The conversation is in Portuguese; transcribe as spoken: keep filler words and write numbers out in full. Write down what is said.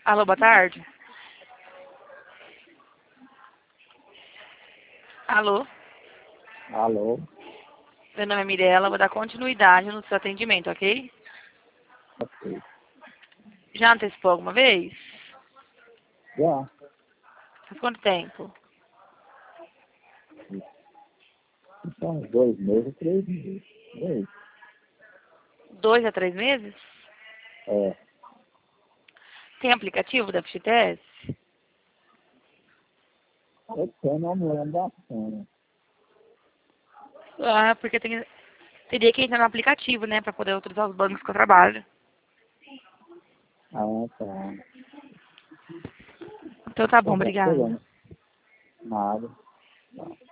Alô, boa tarde. Alô, Alô? meu nome é Mirella, vou dar continuidade no seu atendimento, ok? Ok. Já antecipou alguma vez? Já. Faz quanto tempo? São uns dois meses, três meses. É isso. Dois a três meses? É. Tem aplicativo da F G T S? Eu tenho uma mulher da cena. Ah, porque tem, teria que entrar no aplicativo, né, pra poder utilizar os bancos que eu trabalho. Ah, tá. Então tá bom, Então tá obrigada. chegando. Nada. Tá.